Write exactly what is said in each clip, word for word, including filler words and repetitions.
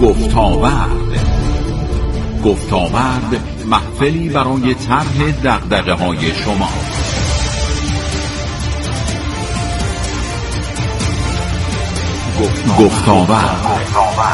گفتاورد. گفتاورد محفلی برای طرح دغدغه‌های شما. گفتاورد.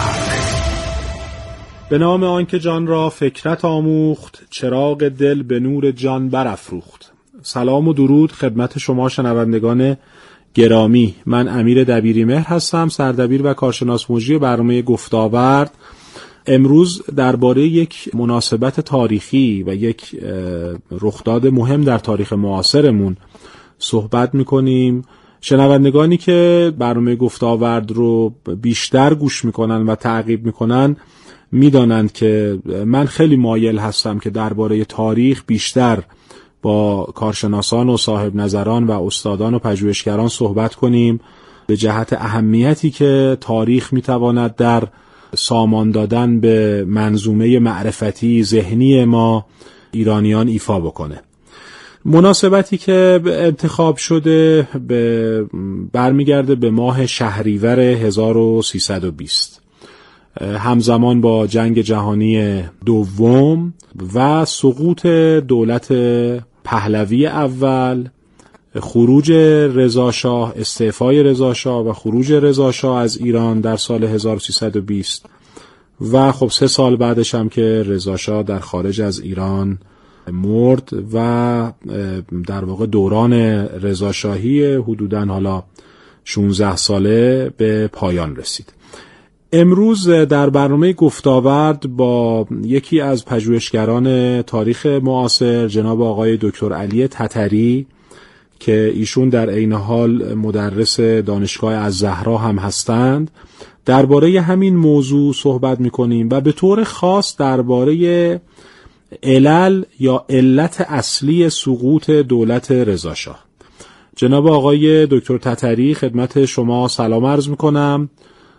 به نام آنکه جان را فکرت آموخت، چراغ دل به نور جان برافروخت. سلام و درود خدمت شما شنوندگان گرامی. من امیر دبیریمهر هستم، سردبیر و کارشناس مجری برنامه گفتاورد. امروز درباره یک مناسبت تاریخی و یک رخداد مهم در تاریخ معاصرمون صحبت می‌کنیم. شنوندگانی که برنامه گفتاورد رو بیشتر گوش می‌کنن و تعقیب می‌کنن می‌دانند که من خیلی مایل هستم که درباره تاریخ بیشتر با کارشناسان و صاحب نظران و استادان و پژوهشگران صحبت کنیم به جهت اهمیتی که تاریخ می‌تواند در سامان دادن به منظومه معرفتی ذهنی ما ایرانیان ایفا بکنه. مناسبتی که انتخاب شده به برمیگرده به ماه شهریور هزار و سیصد و بیست، همزمان با جنگ جهانی دوم و سقوط دولت پهلوی اول، خروج رضا شاه، استعفای رضا شاه و خروج رضا شاه از ایران در سال هزار و سیصد و بیست و خب سه سال بعدش هم که رضا شاه در خارج از ایران مرد و در واقع دوران رضا شاهی حدوداً حالا شانزده ساله به پایان رسید. امروز در برنامه گفتاورد با یکی از پژوهشگران تاریخ معاصر، جناب آقای دکتر علی تتری که ایشون در عین حال مدرس دانشگاه الزهرا هم هستند، درباره همین موضوع صحبت می‌کنیم و به طور خاص درباره علل یا علت اصلی سقوط دولت رضا شاه. جناب آقای دکتر تتری، خدمت شما سلام عرض می‌کنم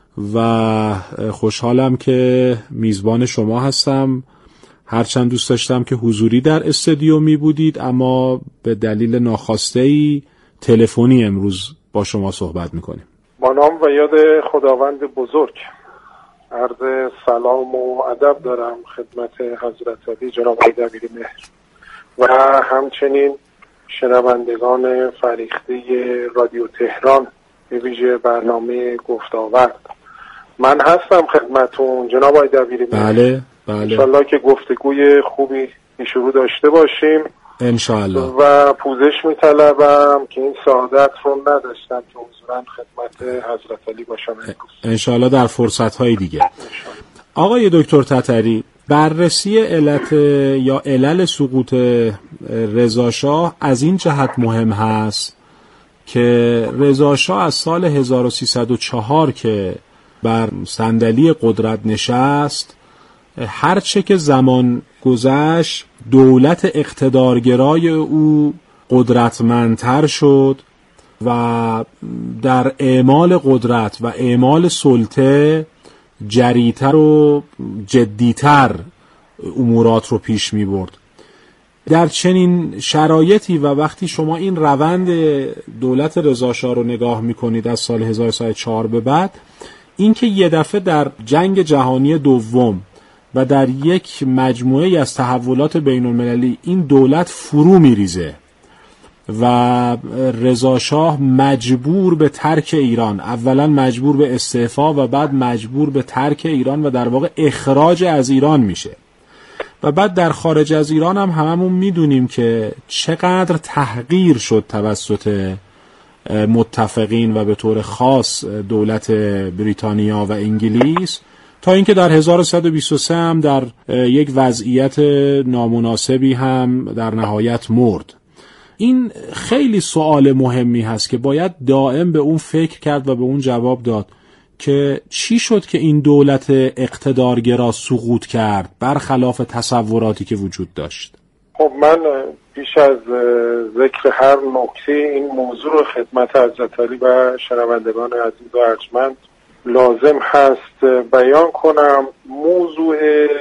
و خوشحالم که میزبان شما هستم. هرچند دوست داشتم که حضوری در استودیو می بودید، اما به دلیل ناخواسته‌ای تلفنی امروز با شما صحبت می‌کنیم. با نام و یاد خداوند بزرگ عرض سلام و ادب دارم خدمت حضرت علی جناب دبیریمهر و همچنین شنوندگان فریخته رادیو تهران به ویژه برنامه گفتاورد. من هستم خدمتون جناب آقای دبیریمهر. بله بله. انشالله که گفتگوی خوبی شروع داشته باشیم انشالله و پوزش میطلبم که این سعادت رو نداشتم که حضوراً خدمت حضرت علی باشم امروز. انشالله در فرصت‌های دیگه. انشالله. آقای دکتر تتری، بررسی علت یا علل سقوط رضا شاه از این جهت مهم هست که رضا شاه از سال هزار و سیصد و چهار که بر صندلی قدرت نشست، هرچه که زمان گذشت دولت اقتدارگرای او قدرتمندتر شد و در اعمال قدرت و اعمال سلطه جریتر و جدیتر امورات رو پیش می برد. در چنین شرایطی و وقتی شما این روند دولت رضا شاه رو نگاه می کنید از سال هزار و سیصد و چهار به بعد، این که یه دفعه در جنگ جهانی دوم و در یک مجموعه از تحولات بین المللی این دولت فرو میریزه و رضا شاه مجبور به ترک ایران، اولا مجبور به استعفا و بعد مجبور به ترک ایران و در واقع اخراج از ایران میشه و بعد در خارج از ایران هم هممون میدونیم که چقدر تحقیر شد توسط متفقین و به طور خاص دولت بریتانیا و انگلیس، تا اینکه در هزار و سیصد و بیست و سه هم در یک وضعیت نامناسبی هم در نهایت مرد. این خیلی سوال مهمی هست که باید دائم به اون فکر کرد و به اون جواب داد که چی شد که این دولت اقتدارگرا سقوط کرد برخلاف تصوراتی که وجود داشت. خب من پیش از ذکر هر نکته این موضوع رو خدمت حضرت علی و شنوندگان عزیز و ارجمند لازم هست بیان کنم. موضوع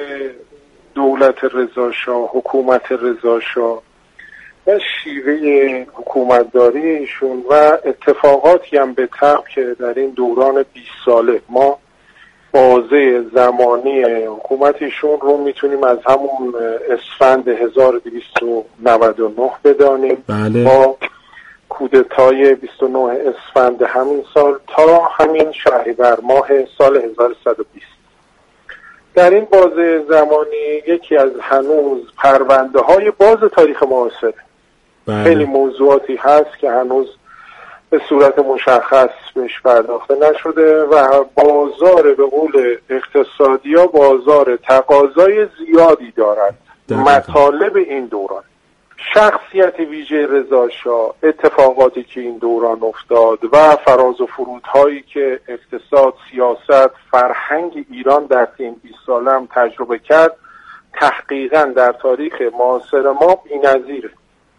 دولت رضا شاه، حکومت رضا شاه و شیوه حکومتداری ایشون و اتفاقاتی هم به طبع که در این دوران بیست ساله ما بازه زمانی حکومتیشون رو میتونیم از همون اسفند هزار و دویست و نود و نه بدانیم. بله. با کودتای بیست و نه اسفند همین سال تا همین شهریور ماه سال هزار و صد و بیست. در این بازه زمانی یکی از هنوز پرونده های باز تاریخ معاصر. بله. خیلی موضوعاتی هست که هنوز به صورت مشخص بهش پرداخته نشده و بازار به قول اقتصادی ها بازار تقاضای زیادی دارد. مطالب این دوران، شخصیت ویژه رضا شاه، اتفاقاتی که این دوران افتاد و فراز و فرودهایی که اقتصاد، سیاست، فرهنگ ایران در این بیست ساله هم تجربه کرد تحقیقاً در تاریخ معاصر ما بی‌نظیره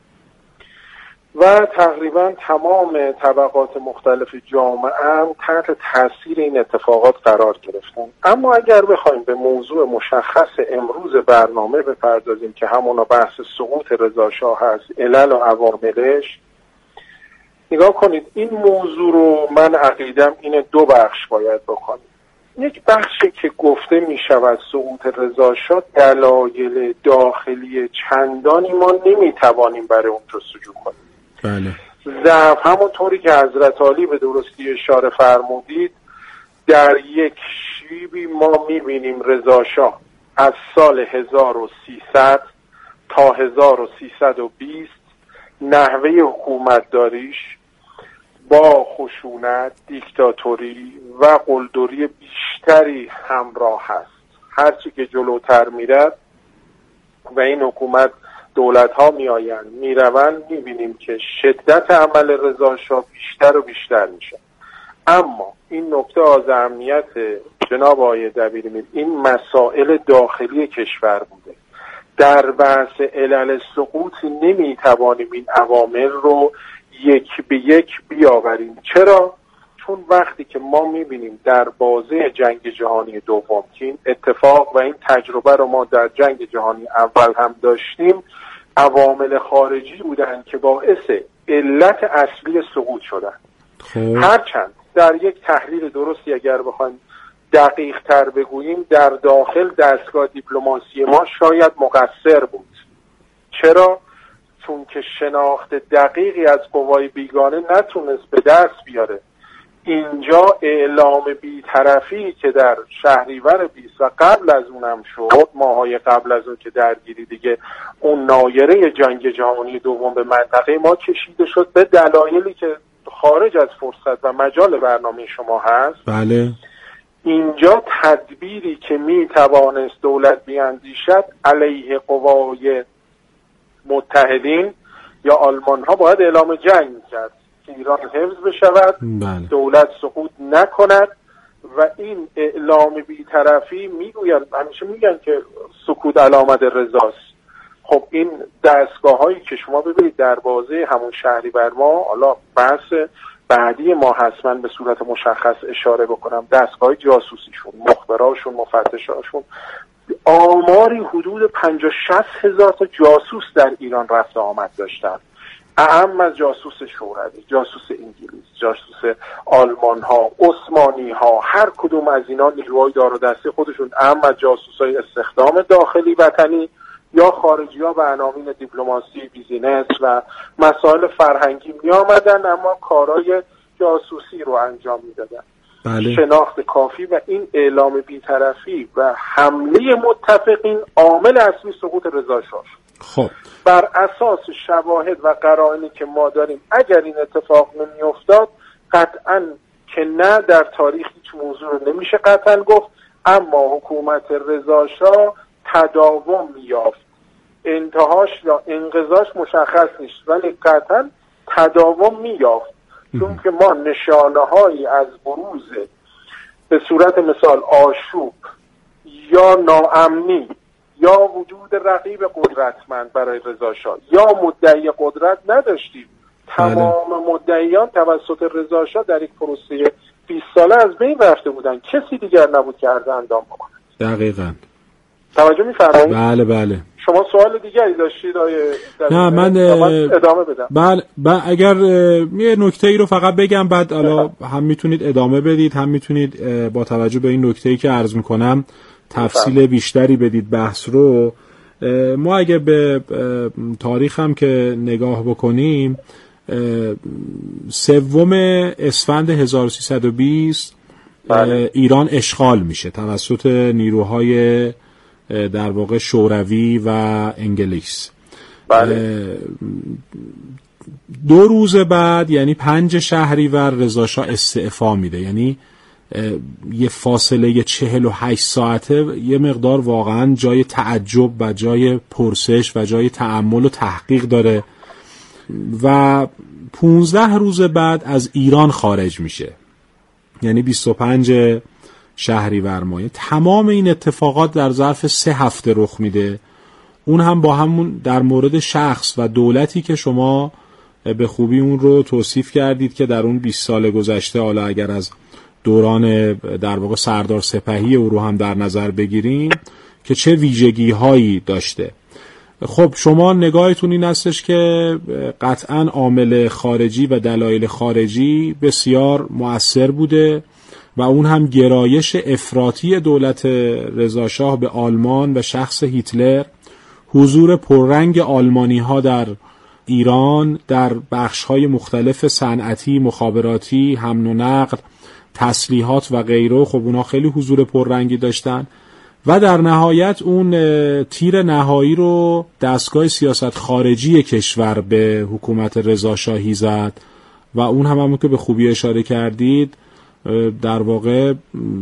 و تقریبا تمام طبقات مختلف جامعه هم تحت تاثیر این اتفاقات قرار گرفتن. اما اگر بخوایم به موضوع مشخص امروز برنامه بپردازیم که همونا بحث سقوط رضا شاه هست، علل و عواملش، نگاه کنید این موضوع رو من عقیدم این دو بخش باید بکنیم. یک بخشی که گفته می شود سقوط رضا شاه دلایل داخلی چندانی ما نمی توانیم برای اون جستجو کنیم. بله. ضعف همونطوری که حضرت علی به درستی اشاره فرمودید، در یک شیبی ما میبینیم رضا شاه از سال هزار و سیصد تا هزار و سیصد و بیست نحوه حکومت داریش با خشونت، دیکتاتوری و قلدری بیشتری همراه هست. هرچی که جلوتر میرد و این حکومت دولت ها می آیند می روند می بینیم که شدت عمل رضا شاه بیشتر و بیشتر میشه. اما این نکته از اهمیت جناب آقای دبیرمیر، این مسائل داخلی کشور بوده. در بحث علل سقوط نمی توانیم این عوامل رو یک به یک بیاوریم. چرا؟ چون وقتی که ما می بینیم در بازه جنگ جهانی دوم که این اتفاق و این تجربه رو ما در جنگ جهانی اول هم داشتیم، عوامل خارجی بودن که باعث علت اصلی سقوط شدن. هرچند در یک تحلیل درستی اگر بخوایم دقیق تر بگوییم، در داخل دستگاه دیپلماسی ما شاید مقصر بود. چرا؟ چون که شناخت دقیقی از قوای بیگانه نتونست به دست بیاره. اینجا اعلام بی‌طرفی که در شهریور بیست و قبل از اونم شد، ماهای قبل از اون که درگیری دیگه اون نایره جنگ جهانی دوم به منطقه ما کشیده شد به دلایلی که خارج از فرصت و مجال برنامه شما هست. بله. اینجا تدبیری که می توانست دولت بیاندیشد علیه قوای متحدین یا آلمان ها باید اعلام جنگ کرد که ایران حفظ بشود. بله. دولت سقوط نکند و این اعلام بی‌طرفی میگوین، همیشه میگن که سکوت علامت رضاست. خب این دستگاه هایی که شما ببینید در بازه همون شهریور ما، حالا بحث بعدی ما هست، من به صورت مشخص اشاره بکنم، دستگاه جاسوسیشون، مخبراشون، مفتشاشون آماری حدود پنجاه شصت هزار تا جاسوس در ایران رفت آمد داشتن. اهم از جاسوس شوروی، جاسوس انگلیس، جاسوس آلمان ها، عثمانی ها، هر کدوم از اینا نیروهای دار و دسته خودشون، اهم از جاسوس های استخدام داخلی وطنی یا خارجی ها به عناوین دیپلماسی، بیزینس و مسائل فرهنگی می آمدن اما کارهای جاسوسی رو انجام می دادن. بله. شناخت کافی و این اعلام بی‌طرفی و حمله متفقین عامل اصلی سقوط رضا شاه. خب بر اساس شواهد و قرائنی که ما داریم اگر این اتفاق نمی افتاد قطعاً که نه در تاریخ هیچ موضوع رو نمیشه قطعاً گفت، اما حکومت رضا شاه تداوم میافت. انتهاش یا انقضاش مشخص نیست ولی قطعاً تداوم میافت، چون که ما نشانه هایی از بروز به صورت مثال آشوب یا ناامنی یا وجود رقیب قدرتمند برای رضا شاه یا مدعی قدرت نداشتیم. تمام مدعیان توسط رضا شاه در یک پروسه بیست ساله از بین رفته بودن، کسی دیگر نبود که عرض اندام بکنه. دقیقاً. توجه می‌فرمایید؟ بله بله. شما سوال دیگری داشتید آیه؟ نه من ادامه بدم. بله بله اگر یه نکته ای رو فقط بگم بعد حالا هم میتونید ادامه بدید هم میتونید با توجه به این نکته ای که عرض میکنم تفصیل بیشتری بدید بحث رو. ما اگه به تاریخ هم که نگاه بکنیم سوم اسفند هزار و سیصد و بیست بله. ایران اشغال میشه توسط نیروهای در واقع شوروی و انگلیس. بله. دو روز بعد یعنی پنج شهریور رضا شاه استعفا میده، یعنی یه فاصله یه چهل و هشت ساعته یه مقدار واقعا جای تعجب و جای پرسش و جای تأمل و تحقیق داره و پونزده روز بعد از ایران خارج میشه، یعنی بیست و پنج شهریور ماه. تمام این اتفاقات در ظرف سه هفته رخ میده، اون هم با همون در مورد شخص و دولتی که شما به خوبی اون رو توصیف کردید که در اون بیست سال گذشته، حالا اگر از دوران در واقع سردار سپهی او رو هم در نظر بگیریم که چه ویژگی هایی داشته. خب شما نگاهتون این هستش که قطعاً عامل خارجی و دلایل خارجی بسیار مؤثر بوده و اون هم گرایش افراطی دولت رضا شاه به آلمان و شخص هیتلر، حضور پررنگ آلمانی ها در ایران در بخش های مختلف صنعتی، مخابراتی، حمل و نقل، تسلیحات و غیره. خب اونا خیلی حضور پررنگی داشتن و در نهایت اون تیر نهایی رو دستگاه سیاست خارجی کشور به حکومت رضا شاهی زد و اون هم همون که به خوبی اشاره کردید در واقع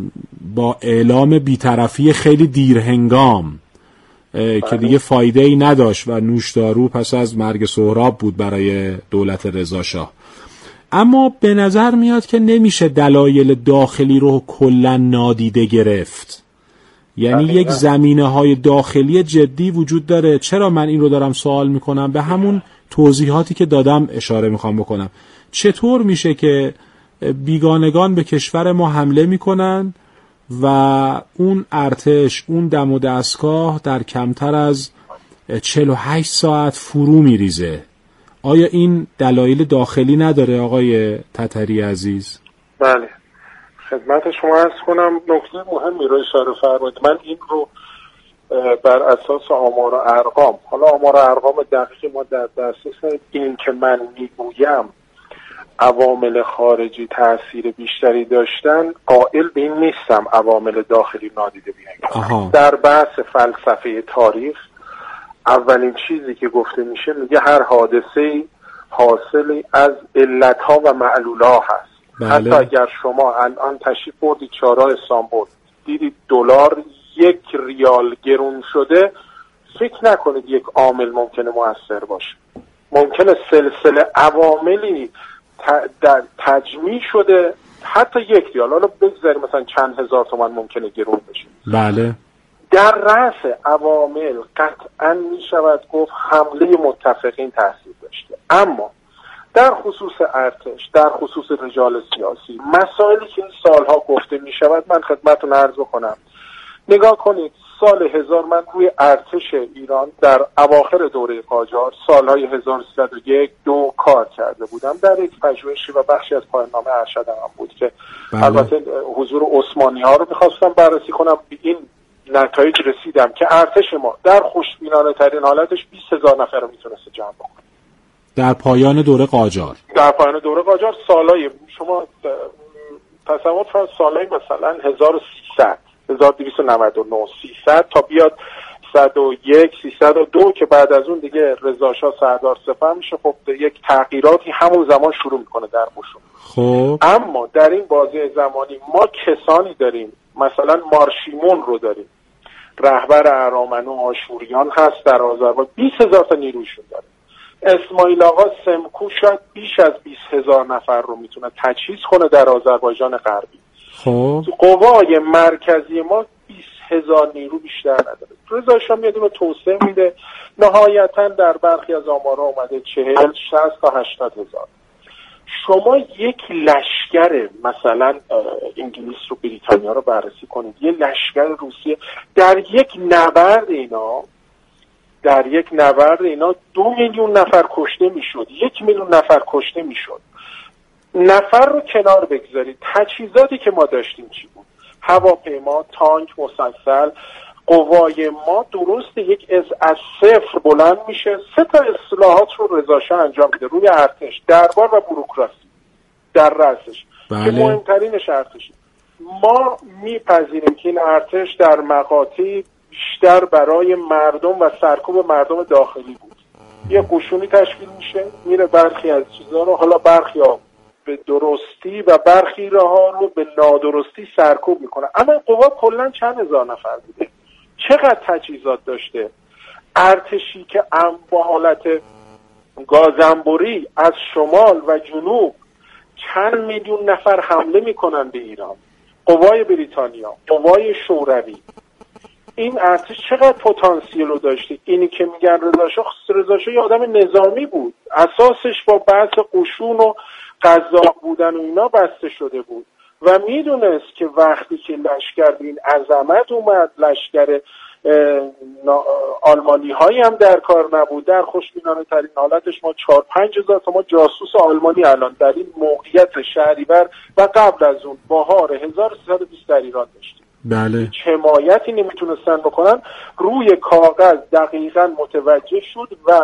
با اعلام بی‌طرفی خیلی دیرهنگام که دیگه فایده ای نداشت و نوشدارو پس از مرگ سهراب بود برای دولت رضا شاه. اما به نظر میاد که نمیشه دلایل داخلی رو کلا نادیده گرفت، یعنی یک زمینه های داخلی جدی وجود داره. چرا من این رو دارم سوال میکنم؟ به همون توضیحاتی که دادم اشاره میخوام بکنم. چطور میشه که بیگانگان به کشور ما حمله میکنن و اون ارتش، اون دم و دستگاه در کمتر از چهل و هشت ساعت فرو میریزه؟ آیا این دلایل داخلی نداره آقای تتری عزیز؟ بله، خدمت شما عرض کنم نکته مهمی رو اشاره فرمودید. من این رو بر اساس آمار و ارقام، حالا آمار و ارقام دقیق ما در دسترس، این که من میگویم عوامل خارجی تأثیر بیشتری داشتن، قائل به این نیستم عوامل داخلی نادیده بگیریم. در بحث فلسفه تاریخ اولین چیزی که گفته میشه میگه هر حادثه حاصلی از علتها و معلولها هست. بله. حتی اگر شما الان تشریف بردید چهارراه استانبول دیدید دلار یک ریال گرون شده، فکر نکنید یک عامل ممکنه مؤثر باشه. ممکنه سلسله عواملی در تجمیع شده حتی یک ریال، حالا بگذاریم مثلا چند هزار تومان ممکنه گرون بشه. بله. در رأس عوامل قطعا می شود گفت حمله متفقین تاثیر داشته، اما در خصوص ارتش، در خصوص رجال سیاسی، مسائلی که این سالها گفته می شود، من خدمتتون عرض بکنم. نگاه کنید سال هزار، من روی ارتش ایران در اواخر دوره قاجار سالهای هزار و سیصد و یک دو کار کرده بودم در یک پژوهشی و بخشی از پایان نامه ارشدم هم بود که بله. البته حضور عثمانی ها رو میخواستم بررسی کنم. این نتایج رسیدم که ارتش ما در خوشبینانه ترین حالتش بیست هزار نفر رو میتونسته جمع بکنه در پایان دوره قاجار. در پایان دوره قاجار سالهای شما تصور فرض سالهای مثلا هزار و سیصد، هزار و دویست و نود و نه، سیصد تا بیاد صد و یک، سیصد و دو که بعد از اون دیگه رضا شاه سردار سپه میشه. خب یک تغییراتی همون زمان شروع میکنه در قشون. خب اما در این بازه زمانی ما کسانی داریم، مثلا مارشیمون رو داریم، رهبر ارامنه و آشوریان هست در آذربایجان، بیست هزار تا نیروشون داره. اسماعیل آقا سمکو شاید بیش از بیست هزار نفر رو میتونه تجهیز کنه در آذربایجان غربی. خب قوای مرکزی ما بیست هزار نیرو بیشتر نداره. رضا شاه میاد رو توسعه میده، نهایتا در برخی از آمارها اومده چهل، شصت تا هشتاد هزار. شما یک لشکر مثلا انگلیس رو، بریتانیا رو بررسی کنید، یه لشکر روسیه در یک نبرد اینا در یک نبرد اینا دو میلیون نفر کشته میشد، یک میلیون نفر کشته میشد. نفر رو کنار بگذارید، تجهیزاتی که ما داشتیم چی بود؟ هواپیما، تانک، مسلسل. قوای ما درست یک از از صفر بلند میشه، سه تا اصلاحات رو رضا شاه انجام میده روی ارتش، دربار و بوروکراسی در رأسش. بله. که مهمترینش ارتش. ما میپذیریم که این ارتش در مقاطعی بیشتر برای مردم و سرکوب مردم داخلی بود. یه قشونی تشکیل میشه، میره برخی از چیزا رو، حالا برخی ها به درستی و برخی ها رو به نادرستی سرکوب میکنه. اما این قوا کلا چند هزار نفر بوده، چقدر تجهیزات داشته؟ ارتشی که ام با حالت گازنبوری از شمال و جنوب چند میلیون نفر حمله میکنن به ایران، قوای بریتانیا، قوای شوروی. این ارتش چقدر پتانسیل رو داشته؟ اینی که میگن رضا شاه، رضا شاه یه آدم نظامی بود، اساسش با بحث قشون و قزاق بودن و اینا بسته شده بود و میدونست که وقتی که لشکر به این عظمت اومد، لشکر آلمانی هایی هم در کار نبود، در خوشبینانه ترین حالتش ما چهار پنج هزار تا ما جاسوس آلمانی الان در این موقعیت شهریور و قبل از اون بهار هزار و سیصد و بیست در ایران داشتیم. بله. حمایتی نمیتونستن بکنن. روی کاغذ دقیقاً متوجه شد و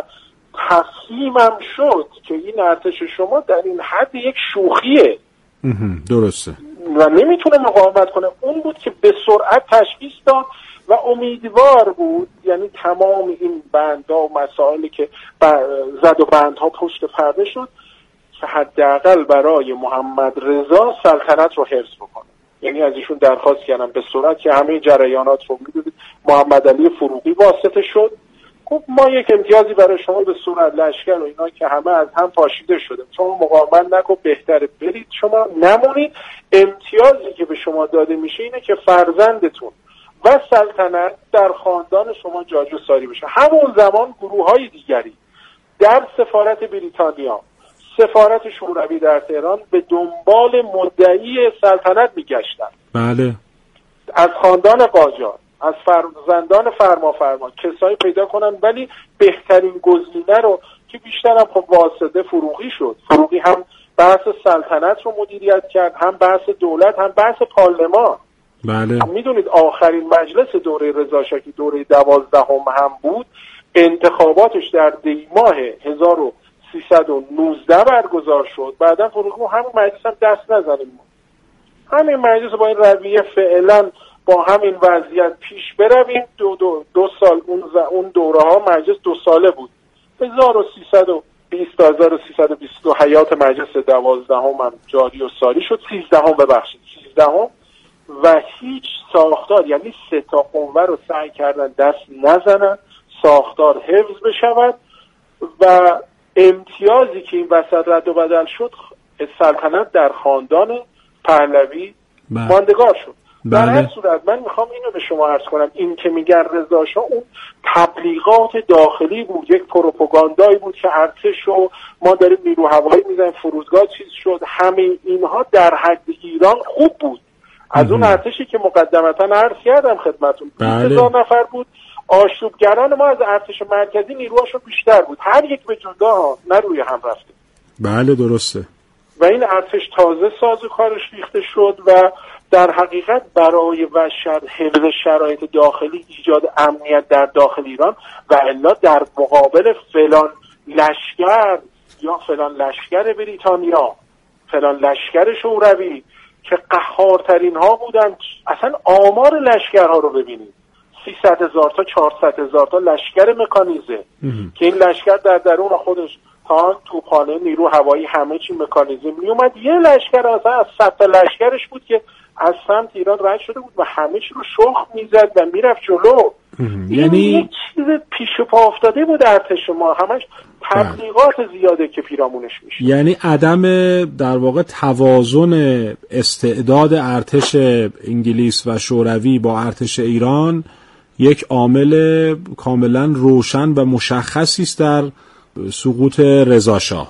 تصمیمم شد که این ارتش شما در این حد یک شوخیه، درسته، و نمیتونه مقاومت کنه. اون بود که به سرعت تشخیص داد و امیدوار بود، یعنی تمام این بندها و مسائلی که زد و بندها پشت پرده شد که حداقل برای محمد رضا سلطنت رو حفظ بکنه. یعنی از ایشون درخواست کردن به صورت که همه جریانات رو میدونید. محمد علی فروغی واسطه شد، خب ما یک امتیازی برای شما به صورت لشکر و اینا که همه از هم پاشیده شده، شما مقاومت نکن، بهتره برید شما نمونید. امتیازی که به شما داده میشه اینه که فرزندتون و سلطنت در خاندان شما جاج و ساری بشه. همون زمان گروه های دیگری در سفارت بریتانیا، سفارت شوروی در تهران به دنبال مدعی سلطنت میگشتن. بله. از خاندان قاجار، از فرزندان فرما فرما کسایی پیدا کنن، ولی بهترین گزینه رو که بیشتر هم خب واسطه فروغی شد. فروغی هم بحث سلطنت رو مدیریت کرد، هم بحث دولت، هم بحث پارلمان. بله. میدونید آخرین مجلس دوره رضا شاه که دوره دوازدهم هم بود، انتخاباتش در دی ماه هزار و سیصد و نوزده برگزار شد. بعدا فروغی همون مجلس هم دست نزنیم، همین مجلس با این رویه فعلا با همین وضعیت پیش برویم. دو, دو, دو سال اون, اون دوره ها مجلس دو ساله بود، هزار و سیصد و بیست تا هزار و سیصد و بیست و دو حیات مجلس دوازدهم هم جاری و ساری شد، سیزدهم ببخشید سیزدهم و هیچ ساختار، یعنی سه تا قوه رو سعی کردن دست نزنن ساختار حفظ بشود و امتیازی که این وسط رد و بدل شد، سلطنت در خاندان پهلوی ماندگار شد. در هر صورت من میخوام اینو به شما عرض کنم، این که میگن رضا شاه اون تبلیغات داخلی بود، یک پروپاگاندایی بود که ارتش و ما داریم نیرو هوایی میزنیم، فرودگاه چیز شد، همه اینها در حد ایران خوب بود. از اون ارتشی که مقدمتا عرض کردم خدمتون بیست هزار نفر بود، آشوبگران ما از ارتش مرکزی نیروهاشون بیشتر بود، هر یک به جدا نه روی هم رفته. بله درسته. و این ارتش تازه ساز و کارش ریخته شد و در حقیقت برای و حفظ شرایط داخلی، ایجاد امنیت در داخل ایران و الا در مقابل فلان لشکر یا فلان لشکر بریتانیا، فلان لشکر شوروی که قهارترین ها بودن. اصلا آمار لشکرها رو ببینید، سیصد هزار تا چهارصد هزار تا لشکر مکانیزه که این لشکر در درون خودش تانک، توپخانه، نیرو هوایی، همه چی مکانیزه می اومد. یه لشکر اصلا از صد تا لشکرش بود که از سمت ایران رد شده بود و همه چی رو شخم میزد و میرفت جلو. یعنی یک چیز پیش پا افتاده بود ارتش ما، همش تبلیغات زیاده که پیرامونش میشه. یعنی عدم در واقع توازن استعداد ارتش انگلیس و شوروی با ارتش ایران یک عامل کاملا روشن و مشخصی است در سقوط رضا شاه.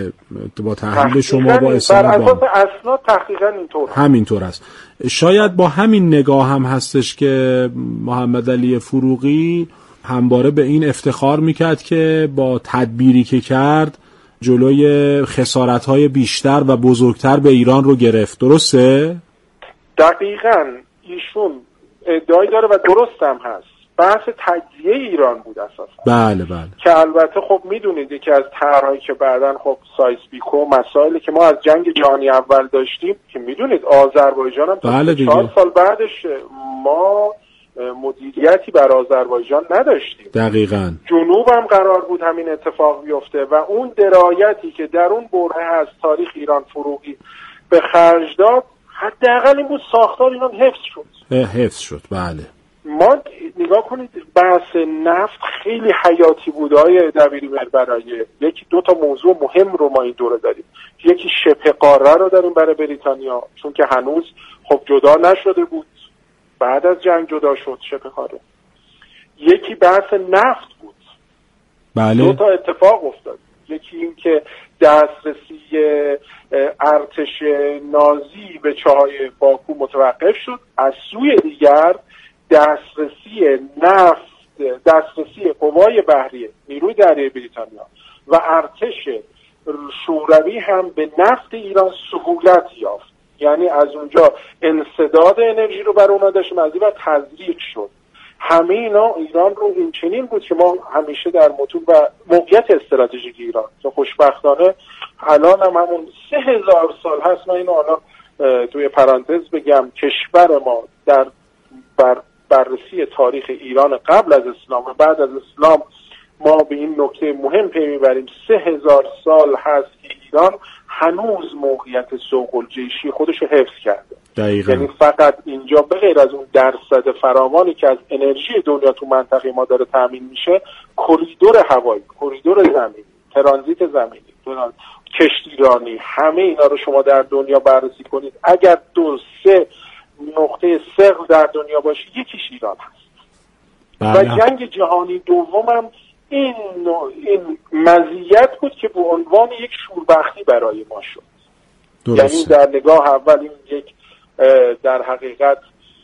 با تحلیل شما با استناد بر اساس اسناد تحقیقا اینطور همینطور است. شاید با همین نگاه هم هستش که محمد علی فروغی همواره به این افتخار میکرد که با تدبیری که کرد جلوی خسارت‌های بیشتر و بزرگتر به ایران رو گرفت. درسته؟ دقیقاً ایشون ادعای داره و درست هم هست. بحث تجزیه ایران بود اساسا. بله بله. که البته خب میدونید یکی از طرحهایی که بعداً خب سایسپیکو مسائلی که ما از جنگ جهانی اول داشتیم که میدونید آذربایجان هم بله دیگه. چهار سال بعدش ما مدیریتی بر آذربایجان نداشتیم. دقیقاً. جنوب هم قرار بود همین اتفاق بیفته و اون درایتی که در اون برهه از تاریخ ایران فروغی به خرج داد حداقل این بود ساختار ایران حفظ شد. حفظ شد بله. ما نگاه کنید بحث نفت خیلی حیاتی بود های دبیرمهر برای یکی دو تا موضوع مهم رو ما این دوره داریم. یکی شبه قاره رو داریم برای بریتانیا چون که هنوز خب جدا نشده بود، بعد از جنگ جدا شد شبه قاره. یکی بحث نفت بود. بله. دو تا اتفاق افتاد. یکی این که دسترسی ارتش نازی به چاهای باکو متوقف شد، از سوی دیگر دسترسی نفت دسترسی قوای بحریه نیروی دریایی بریتانیا و ارتش شوروی هم به نفت ایران سهولت یافت. یعنی از اونجا انسداد انرژی رو بر اونا داشتیم، از این و تزریق شد. همه اینا ایران رو این چنین بود که ما همیشه در متون و موقعیت استراتژیک ایران که خوشبختانه الان هم همون سه هزار سال هست. من اینو الان توی پرانتز بگم کشور ما در بر بررسی تاریخ ایران قبل از اسلام و بعد از اسلام ما به این نکته مهم پی میبریم. سه هزار سال هست که ایران هنوز موقعیت سوق الجیشی خودش رو حفظ کرده. دقیقاً. یعنی فقط اینجا به غیر از اون درصد فراوانی که از انرژی دنیا تو منطقه ما داره تامین میشه، کریدور هوایی، کریدور زمینی، ترانزیت زمینی، کشتیرانی، همه اینا رو شما در دنیا بررسی کنید اگر دو سه نقطه ثقل در دنیا باشه یکیش ایران هست. بله. و جنگ جهانی دوم هم این این مزیت بود که به عنوان یک شوربختی برای ما شد. درسته. یعنی در نگاه اول این یک در حقیقت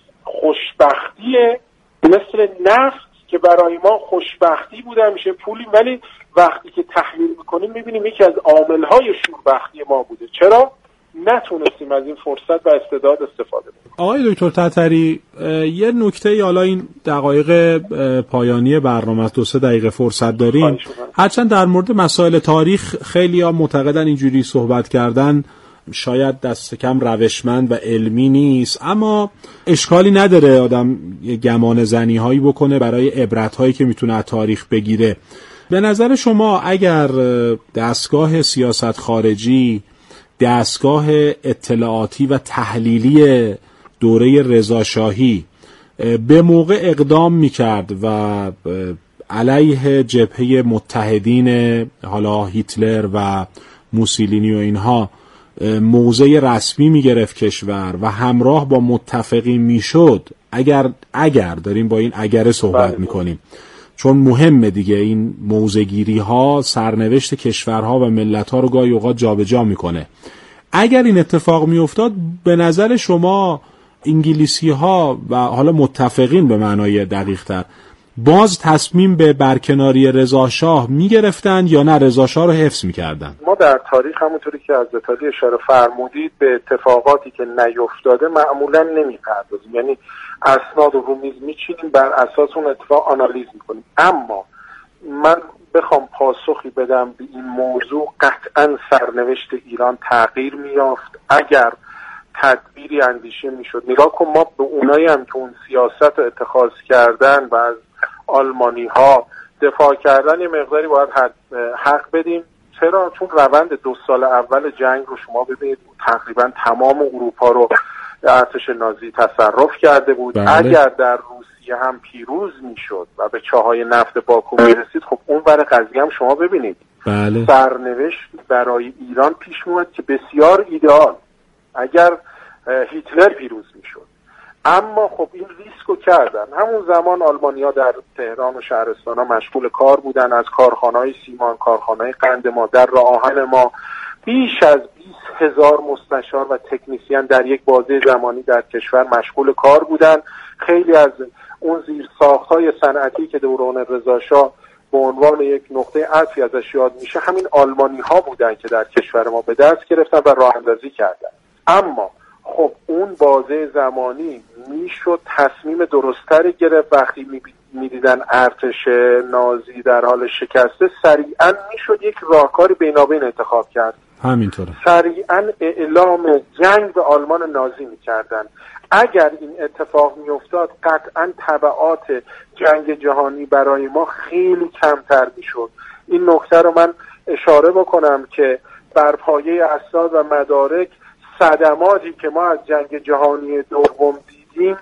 خوشبختیه مثل نفت که برای ما خوشبختی بوده همیشه پولی، ولی وقتی که تحلیل میکنیم میبینیم یکی از عاملهای شوربختی ما بوده. چرا؟ نتونستیم از این فرصت و استعداد استفاده کنیم. آقای دکتر تتری یه نکته، حالا این دقایق پایانی برنامه دو سه دقیقه فرصت داریم، هرچند در مورد مسائل تاریخ خیلی ها معتقدن اینجوری صحبت کردن شاید دست کم روشمند و علمی نیست، اما اشکالی نداره آدم گمان زنی هایی بکنه برای عبرت هایی که میتونه از تاریخ بگیره. به نظر شما اگر دستگاه سیاست خارجی، دستگاه اطلاعاتی و تحلیلی دوره رضاشاهی به موقع اقدام میکرد و علیه جبهه متحدین حالا هیتلر و موسولینی و اینها موضع رسمی میگرفت کشور و همراه با متفقین میشد، اگر اگر داریم با این اگر صحبت میکنیم چون مهمه دیگه این موضع‌گیری ها سرنوشت کشورها و ملت ها رو گاهی اوقات جابجا میکنه، اگر این اتفاق میافتاد به نظر شما انگلیسی ها و حالا متفقین به معنای دقیق تر باز تصمیم به برکناری رضاشاه میگرفتن یا نه رضاشاه رو حفظ میکردن؟ ما در تاریخ همونطوری که از علی اشاره فرمودید به اتفاقاتی که نیفتاده معمولا نمیپردازیم، یعنی اسناد رو میز میچینیم بر اساس اون اتفاق آنالیز میکنیم. اما من بخوام پاسخی بدم به این موضوع، قطعا سرنوشت ایران تغییر میافت اگر تدبیری اندیشه میشد. نگاه کن ما به اونایی هم که اون سیاست رو اتخاذ کردن و از آلمانی ها دفاع کردن یه مقداری باید حق بدیم. چرا؟ چون روند دو سال اول جنگ رو شما ببینید تقریبا تمام اروپا رو ارتش نازی تصرف کرده بود. بله. اگر در روسیه هم پیروز میشد و به چاهای نفت باکو میرسید، خب اون ور قضیه هم شما ببینید. بله. سرنوشت برای ایران پیش میاد که بسیار ایدئال اگر هیتلر پیروز میشد. اما خب این ریسکو کردن. همون زمان آلمانیا در تهران و شهرستان ها مشغول کار بودن، از کارخانه‌های سیمان، کارخانه‌های قند ما، در راه آهن ما بیش از بیست هزار مستشار و تکنیسیان در یک بازه زمانی در کشور مشغول کار بودن. خیلی از اون زیرساخت‌های صنعتی که دوران رضاشاه به عنوان یک نقطه عطفی ازش یاد میشه همین آلمانی‌ها بودن که در کشور ما به دست گرفتن و راه اندازی کردن. اما خب اون بازه زمانی میشد تصمیم درستری گرفت. وقتی میدیدن ارتش نازی در حال شکسته سریعا میشد یک راهکار بینابین انتخاب کرد. همینطوره. سریعا اعلام جنگ به آلمان نازی میکردن. اگر این اتفاق میافتاد قطعا تبعات جنگ جهانی برای ما خیلی کمتر میشد. این نکته رو من اشاره بکنم که بر پایه اسناد و مدارک صدماتی که ما از جنگ جهانی دوم دیدیم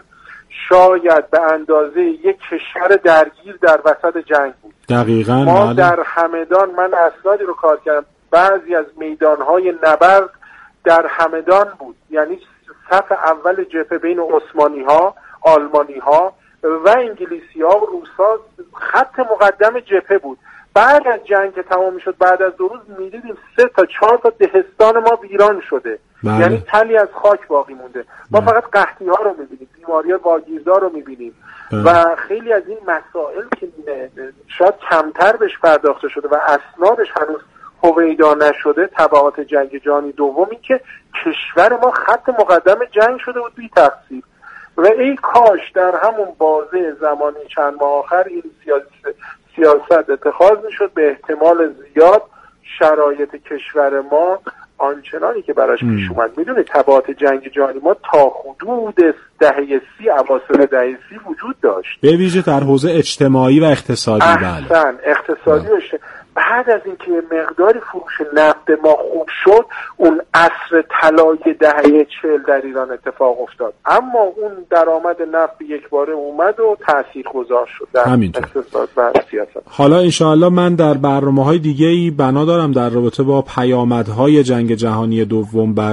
شاید به اندازه یک کشور درگیر در وسط جنگ بود. دقیقاً. ما مالی. در همدان، من اسنادی رو کار کردم، بعضی از میدانهای نبرد در همدان بود، یعنی صف اول جبهه بین عثمانی ها، آلمانی ها و انگلیسی ها و روس ها خط مقدم جبهه بود. بعد از جنگ که تمام میشد، بعد از دو روز میدیدیم سه تا چهار تا دهستان ما ویران شده. بله. یعنی تلی از خاک باقی مونده. ما بله. فقط قحطی ها رو میبینیم، بیماری واگیردار رو میبینیم بله. و خیلی از این مسائل که شاید کمتر بهش پرداخته شده و اسنادش هنوز هویدا نشده، تبعات جنگ جهانی دومی که کشور ما خط مقدم جنگ شده بود بی تقصیر. و ای کاش در همون بازه زمانی چند ماه آخر این سیاست سیاست اتخاذ میشد، به احتمال زیاد شرایط کشور ما آنچنانی که براش پیش اومد. میدونید تبعات جنگ جهانی ما تا حدود دهه سی، اواخر دهه سی وجود داشت، به ویژه در حوزه اجتماعی و اقتصادی. بله اقتصادی و بعد از اینکه مقداری فروش نفت ما خوب شد، اون عصر طلایی دهه چهل در ایران اتفاق افتاد، اما اون درآمد نفت یک باره اومد و تاثیرگذار شد در اقتصاد و سیاست. حالا انشاءالله من در برنامه‌های دیگه‌ای بنا دارم در رابطه با پیامدهای جنگ جهانی دوم بر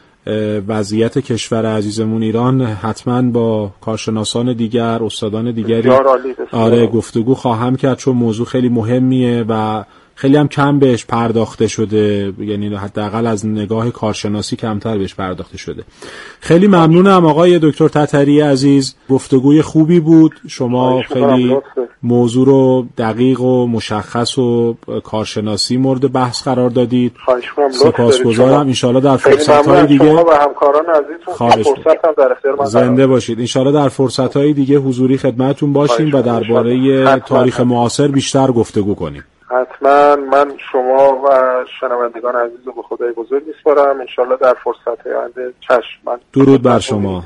وضعیت کشور عزیزمون ایران حتما با کارشناسان دیگر، استادان دیگری آره گفتگو خواهم کرد، چون موضوع خیلی مهمیه و خیلی هم کم بهش پرداخته شده، یعنی حداقل از نگاه کارشناسی کمتر بهش پرداخته شده. خیلی ممنونم آقای دکتر تتری عزیز، گفتگوی خوبی بود. شما خیلی موضوع رو دقیق و مشخص و کارشناسی مورد بحث قرار دادید. سپاسگزارم. ان شاءالله در فرصت‌های دیگه و همکاران عزیزتون فرصت هم در اختیار من زنده باشید. ان شاءالله در فرصت‌های دیگه حضوری خدمتتون باشیم و درباره تاریخ معاصر بیشتر گفتگو کنیم. حتما. من شما و شنوندگان عزیز رو به خدای بزرگ میسپارم. انشالله در فرصت‌های آینده چشم. من درود بر شما.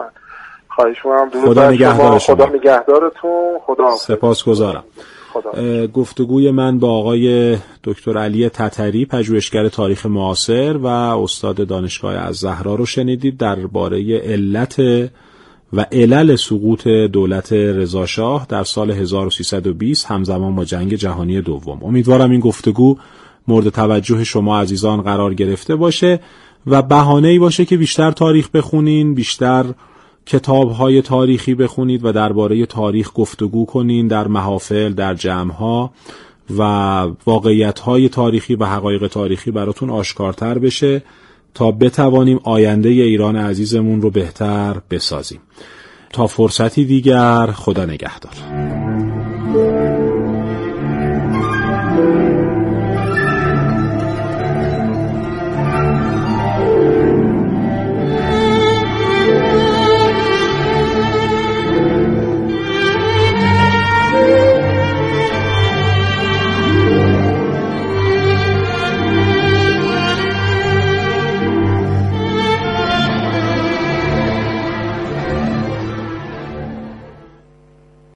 خواهش می‌کنم. درود خدا بر شما. خدا نگهدارتون. خدا سپاسگزارم. خدا. گفتگوی من با آقای دکتر علی تتری، پژوهشگر تاریخ معاصر و استاد دانشگاه الزهرا رو شنیدید درباره علت و علل سقوط دولت رضاشاه در سال هزار و سیصد و بیست همزمان با جنگ جهانی دوم. امیدوارم این گفتگو مورد توجه شما عزیزان قرار گرفته باشه و بهانه‌ای باشه که بیشتر تاریخ بخونین، بیشتر کتاب‌های تاریخی بخونید و درباره تاریخ گفتگو کنین در محافل، در جمع‌ها و واقعیت‌های تاریخی و حقایق تاریخی براتون آشکارتر بشه تا بتوانیم آینده ایران عزیزمون رو بهتر بسازیم. تا فرصتی دیگر، خدا نگهدار.